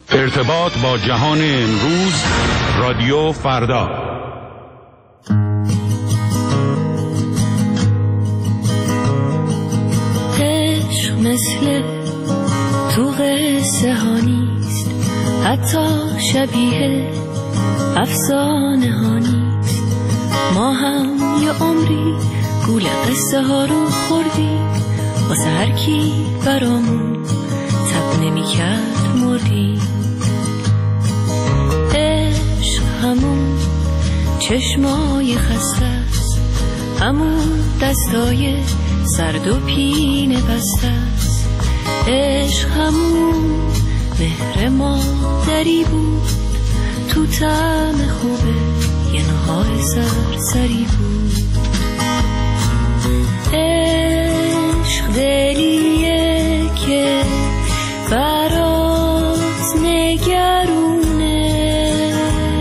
ارتباط با جهان امروز، رادیو فردا. عشق مثل تو قصه ها نیست، حتی شبیه افسانه ها نیست. ما هم یه عمری گول قصه ها رو خوردیم، واسه هر کی برامون تب نمی کرد مردیم. عشق همون چشمای خسته است، همون دستای سرد و پینه بسته است. عشق همون مهر مادری بود، تو طعم خوبه یه نهار سرسری بود. عشق دلیه که برات نگرونه،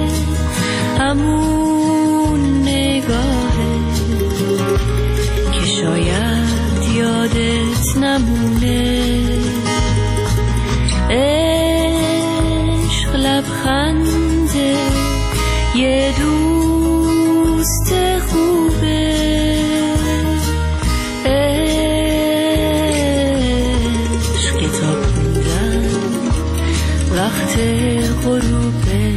همون نگاهه که شاید یادت نمونه. عشق لبخنده یه دوست خوبه، عشق کتاب خوندن وقت غروبه.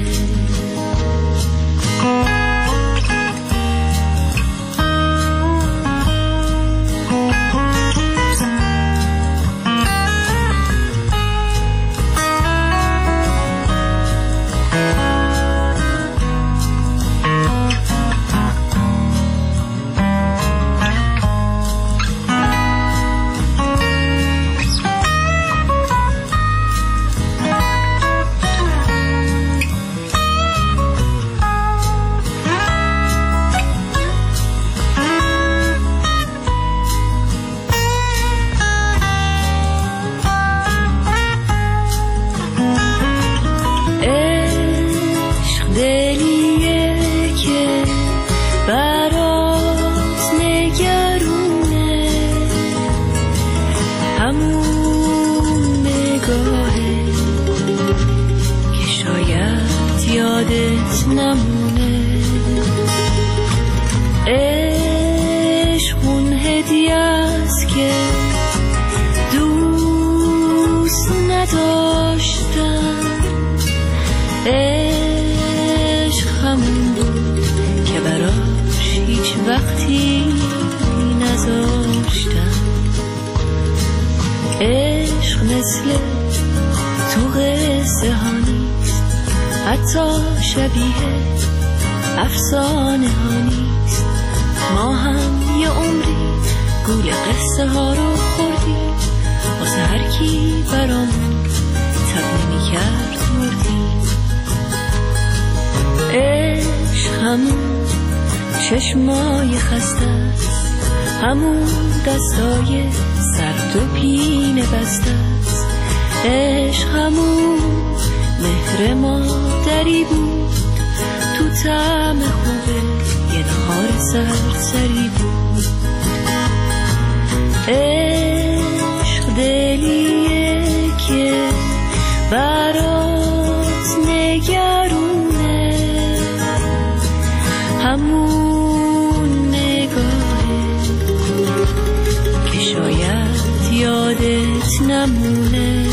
حتی شبیه افسانه ها نیست. ما هم یه عمری گول قصه ها رو خوردیم، واسه هر کی برامون تب نمی کرد مردیم. عشق همون چشمای خسته است، همون دستای سرد و پینه بسته است. عشق همون مهر مادری بود، تو طعم خوبه یه نهار سرسری بود. عشق دلیه که برات نگرونه، همون نگاهه که شاید یادت نمونه.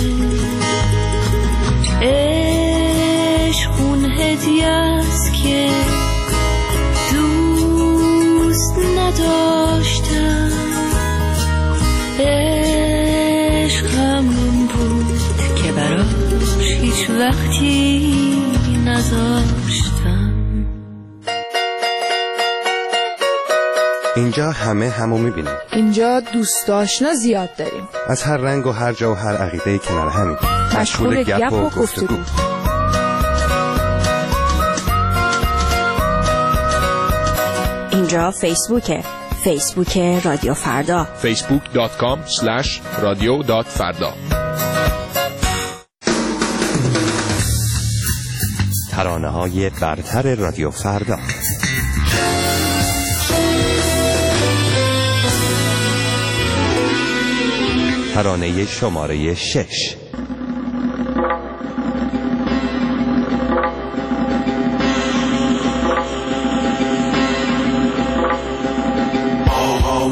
عشق اون هدیه است که دوست نداشتم. عشق همون بود که براش هیچ وقتی نذاشتم. اینجا همه همو میبینیم. اینجا دوست آشنا زیاد داریم، از هر رنگ و هر جا و هر عقیده کنار همیم، مشغول گپ و گفتگو. اینجا فیسبوک رادیو فردا، facebook.com/radio.farda. ترانه‌های برتر رادیو فردا. ترانه شماره 6.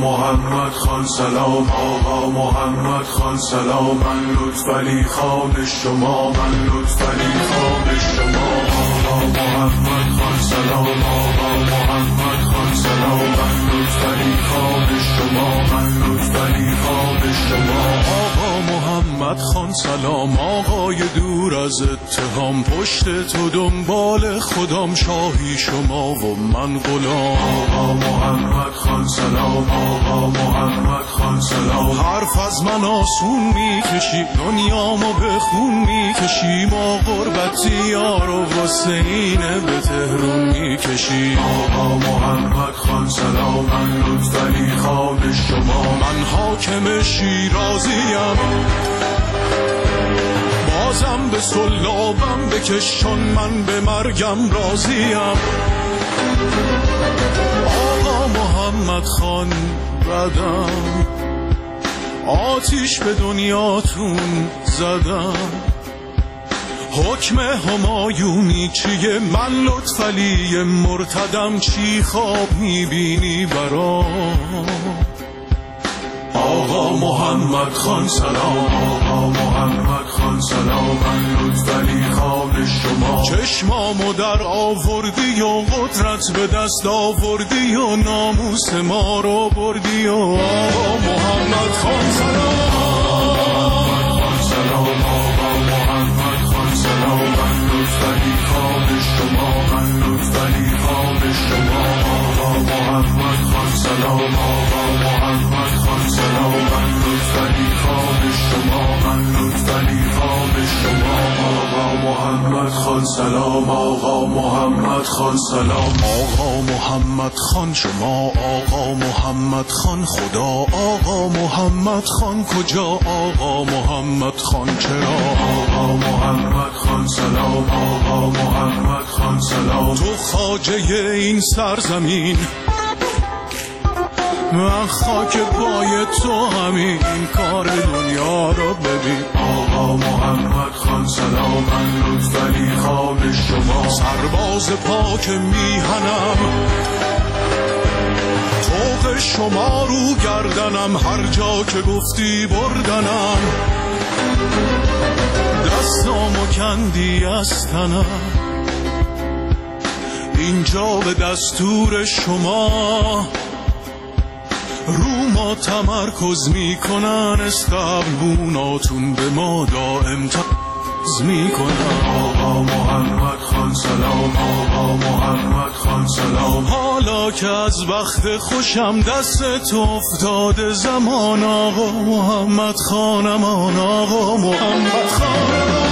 محمد خان سلام، آقا محمد خان سلام، من لطفعلی خان شما، من لطفعلی خان شما، آقا محمد خان سلام، آقا محمد خان سلام، من لطفعلی خان شما، من لطفعلی خان شما، آقا محمد خان سلام، آقای دور از اتهام، پشت تو دنبال خودم، شاهی شما و من غلام، آقا محمد خان سلام، آقا محمد خان سلام، حرف از من آسون میکشی، دنیامو به خون میکشی، ما غربتی یار و حسینه به تهرون میکشی، آقا محمد خان سلام، من لطفعلی خان شما، من حاکم شیرازیم، بازم به سلابم بکشان، من به مرگم راضیم، آقا محمد خان بدم، آتیش به دنیاتون زدم، حکم همایونی چیه، من لطفعلی مرتدم، چی خواب میبینی برام، آقا محمد خان سلام، آقا محمد خان سلام، من لطفعلی خان شما، چشمامو در آوردی و قدرت به دست آوردی و ناموس ما رو بردی و آقا محمد خان سلام، آقا محمد خان سلام، من لطفعلی خان شما، من لطفعلی خان شما، آقا محمد خان سلام، آقا محمد خان سلام، من لطفعلی خان شما، من لطفعلی خان شما، آقا محمد خان سلام، آقا محمد خان سلام، آقا محمد خان شما، آقا محمد خان خدا، آقا محمد خان کجا، آقا محمد خان چرا، آقا محمد خان سلام، آقا محمد خان سلام، تو خواجه این سرزمین، من خاک پای تو همین کار دنیا رو ببین، آقا محمد خان سلام، من لطفعلی خان شما، سرباز پاک میهنم، طوق شما رو گردنم، هر جا که گفتی بردنم، دستامو کندی از تنم، اینجا به دستور شما رو ما تمرکز میکنن، استقبلوناتون به ما دائم تمرکز میکنن، آقا محمد خان سلام، آقا محمد خان سلام، حالا که از وقت خوشم دست تو افتاده زمان، آقا محمد خانمان، آقا محمد خانمان،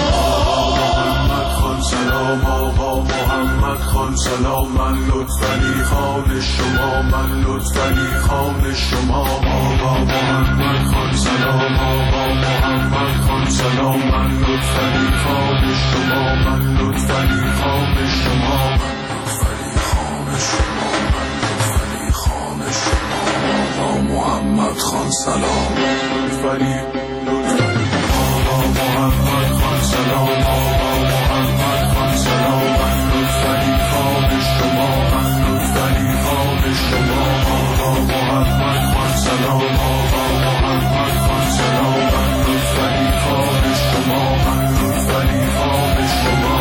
سلام، آقا محمد خان سلام، من لطفعلی خان شما، من لطفعلی خان شما، آقا محمد خان سلام، آقا محمد خان سلام، من لطفعلی خان شما، من لطفعلی خان شما، لطفعلی خان شما، لطفعلی خان شما، آقا محمد خان سلام، لطفعلی آقا محمد خان سلام، آقا محمد خان سلام، من لطفعلی خان شما، من لطفعلی خان شما، آقا محمد خان سلام، آقا محمد خان سلام، من لطفعلی خان شما، من لطفعلی خان شما،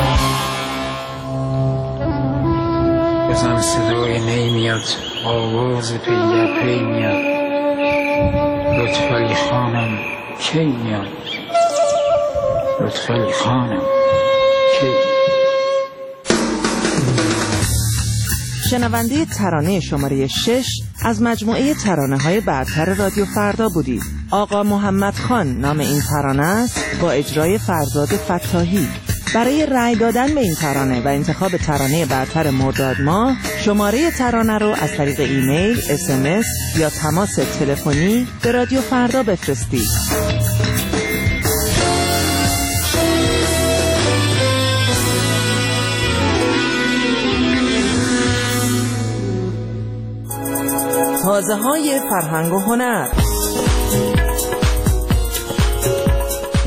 بزن صدای نی میاد، آواز پی در پی میاد، لطفعلی خانم کی میاد، لطفعلی خانم کی. شنونده ترانه شماره 6 از مجموعه ترانه‌های برتر رادیو فردا بودید. آقا محمد خان نام این ترانه است با اجرای فرزاد فتاحی. برای رأی دادن به این ترانه و انتخاب ترانه برتر مرداد ماه، شماره ترانه رو از طریق ایمیل، SMS یا تماس تلفنی به رادیو فردا بفرستید. تازه‌های فرهنگ و هنر.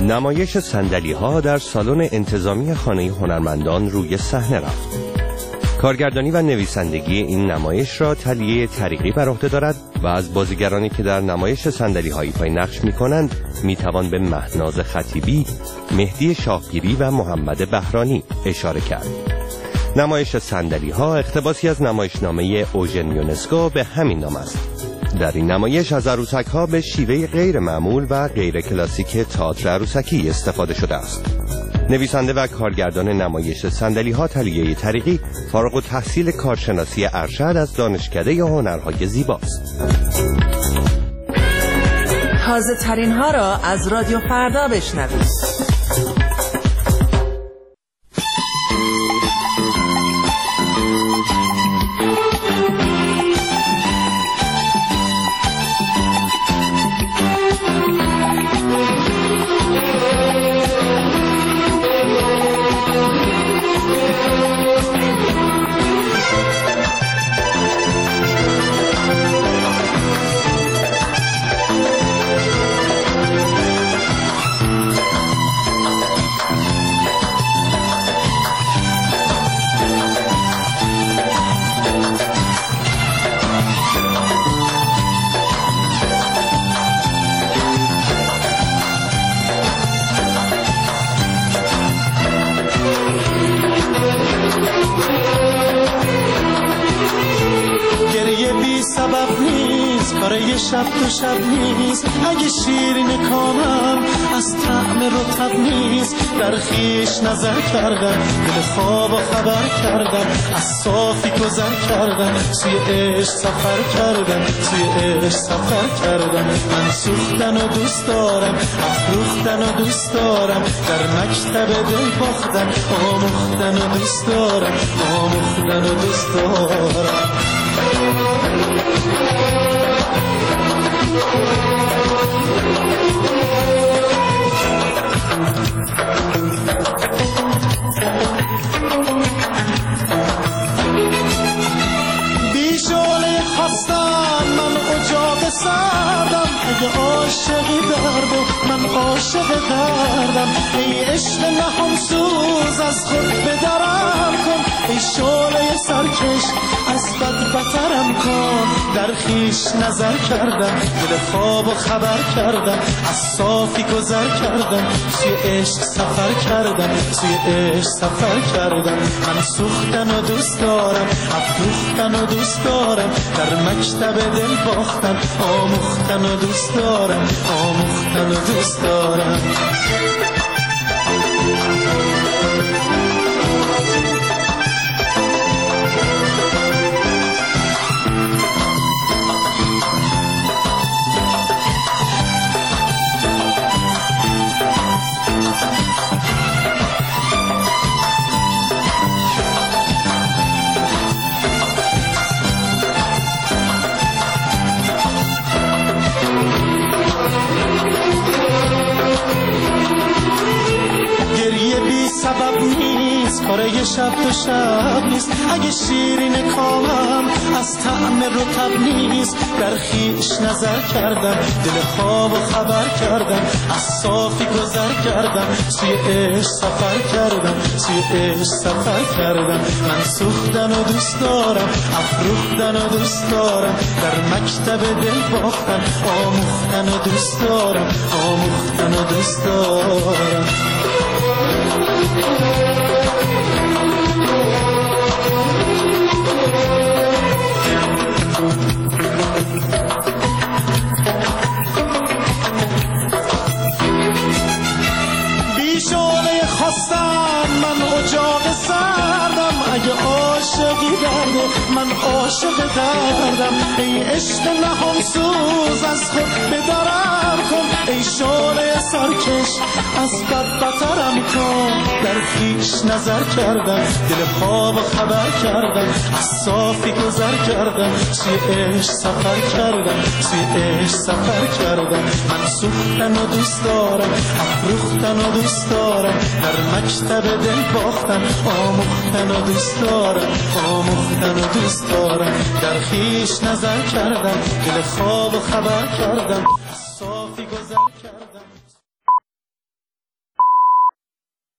نمایش صندلی‌ها در سالن انتظامی خانه هنرمندان روی صحنه رفت. کارگردانی و نویسندگی این نمایش را تلیه طریقی بر عهده دارد و از بازیگرانی که در نمایش صندلی‌های پای نقش می‌کنند می‌توان به مهناز خطیبی، مهدی شاهگیری و محمد بهرانی اشاره کرد. نمایش صندلی‌ها اقتباسی از نمایشنامه اوژن یونسکو به همین نام است. در این نمایش از عروسک‌ها به شیوه غیر معمول و غیر کلاسیک تئاتر عروسکی استفاده شده است. نویسنده و کارگردان نمایش صندلی‌ها تلیه طریقی فارغ التحصیل کارشناسی ارشد از دانشکده هنرهای زیباست. تازه ترین ها را از رادیو فردا بشنوید. شب تو شب نیست اگه شیرین کامم از طعم رطب نیست. در خیش نظر کردم دل خواب و خبر کردم از صافی گذر کردم سوی عشق سفر کردم سوی عشق سفر کردم. من سوختن و دوست دارم افروختن و دوست دارم در مکتب دل باختن آموختن و دوست دارم آموختن و دوست دارم. بیشونه خواستم من اجاق سردم اگه عاشقی درد و من عاشق دردم. ای عشق نهان سوز از خود بدرم کن ای شعله سرکش از بد بترم کن. در خیش نظر کردم دل خواب و خبر کردم از صافی گذر کردم سوی عشق سفر کردم سوی عشق سفر کردم. من سوختن و دوست دارم افروختن و دوست دارم در مکتب دل باختن آموختن و دوست دارم آموختن و دوست دارم. سبب نیست کاره شب تو شب نیست اگه شیرین کامم از طعم رطب نیست. در خیش نظر کردم دل خواب و خبر کردم از صافی گذر کردم سوی عشق سفر کردم سوی عشق سفر کردم. من سوختن و دوست دارم افروختن و دوست دارم در مکتب دل باختن آموختن و دوست دارم آموختن و دوست دارم. بیشونه خواستم من اجاق سردم اگه عاشقی درد من عاشق دردم. ای عشق نهان سوز از خود بدرم کن ای شعله سرکش از بد بترم کن. در خیش نظر کردم دل خواب و خبر کردم از صافی گذر کردم سوی عشق سفر کردم سوی عشق سفر کردم. من سوختن و دوست دارم افروختن و دوست دارم در مکتب دل باختن آموختن و دوست دارم آموختن و دوست دارم. در خیش نظر کردم دل خواب و خبر کردم